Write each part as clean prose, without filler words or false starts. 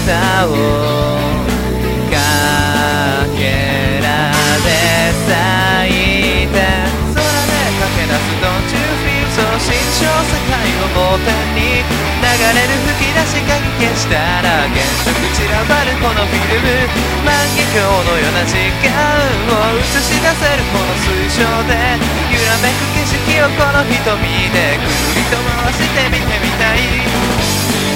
さをかけらで咲いて空で駆け出す Don't you feel そう心象世界を盲点に流れる吹き出しかき消したら原色散らばるこのフィルム万華鏡のような時間を映し出せるこの水晶で揺らめく景色をこの瞳でぐるりと回して見てみたい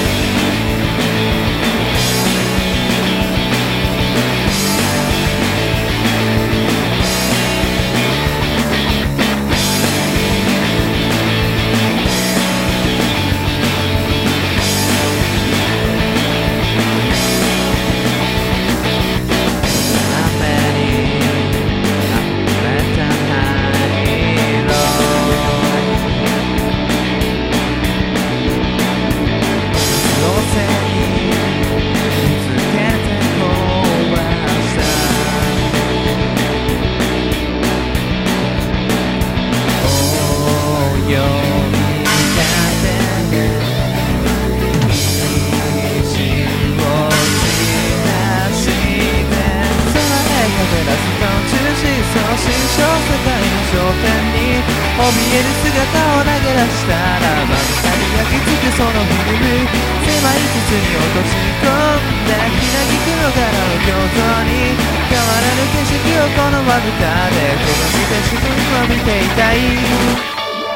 怯える姿を投げ出したらまぶたに焼き付くそのフィルム狭い筒に落とし込んでひなぎくの柄の競争に変わらぬ景色をこのまぶたで焦がして自分を見ていたい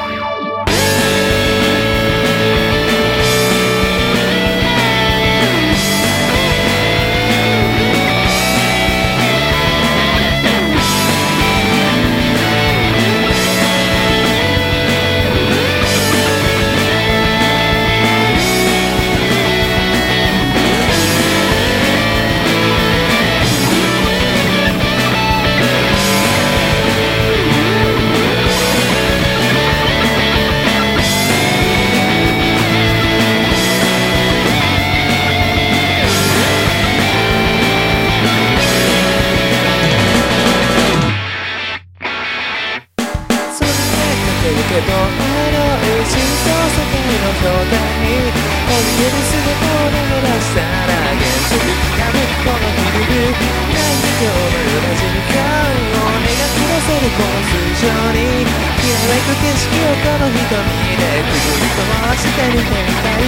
けどエロい真相世界の頂点に怯える姿を投げ出したら原色掴むこのフィルム万華鏡のような時間を描き出せるこの水晶にきらめく景色をこの瞳でくるりと回して見てみたい